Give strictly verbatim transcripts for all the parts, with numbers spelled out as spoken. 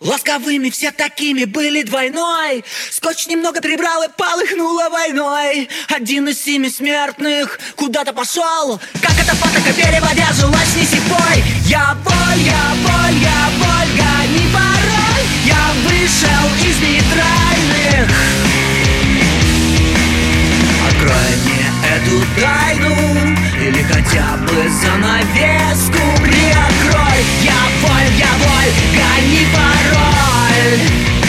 Ласковыми все такими были двойной. Скотч немного прибрал и полыхнуло войной. Один из семи смертных куда-то пошел, как эта патока, переводя, жилась не сипой. Я боль, я боль, я боль, гони порой. Я вышел из нейтральных. Открой мне эту тайну, или хотя бы занавеску приоткрой. Я боль, я боль, гони пароль.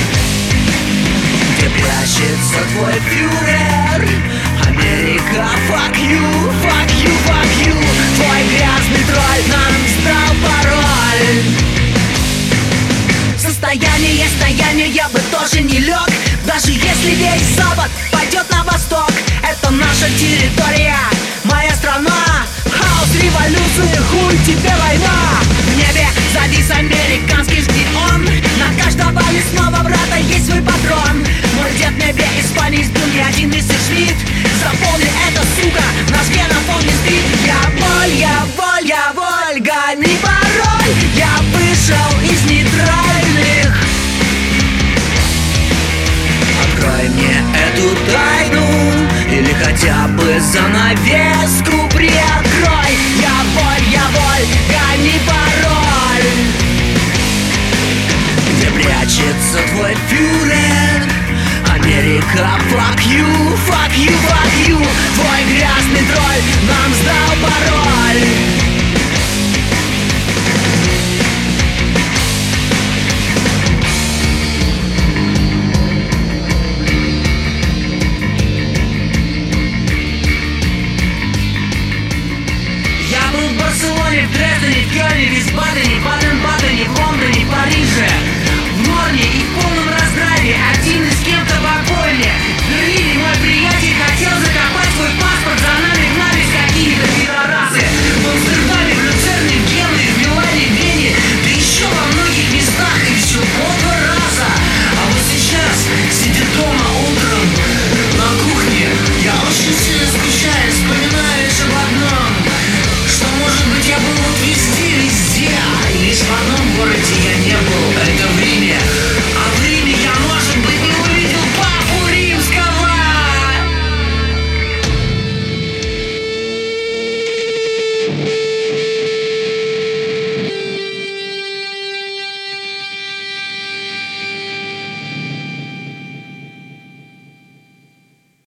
Где прячется твой фюрер? Америка, fuck you, fuck you, fuck you. Твой грязный тролль нам сдал пароль. Состояние, стояние я бы тоже не лег, даже если весь Запад пойдет на восток. Это наша территория, моя страна. Хаос, революция, хуй тебе война. В небе завис американский шпион. На каждого лесного брата есть свой патрон. Мой дед в небе Испании сбил не один Мессершмитт. Запомни это, сука, наш генофон не спит. Я боль, я боль, я боль, гони пароль. Я вышел из нейтральных. Открой мне эту тайну, или хотя бы занавеску приоткрой. Я боль, я боль, гони пароль. Где прячется твой фюрер? Америка, fuck you, fuck you, fuck you. Твой грязный тролль нам сдал пароль.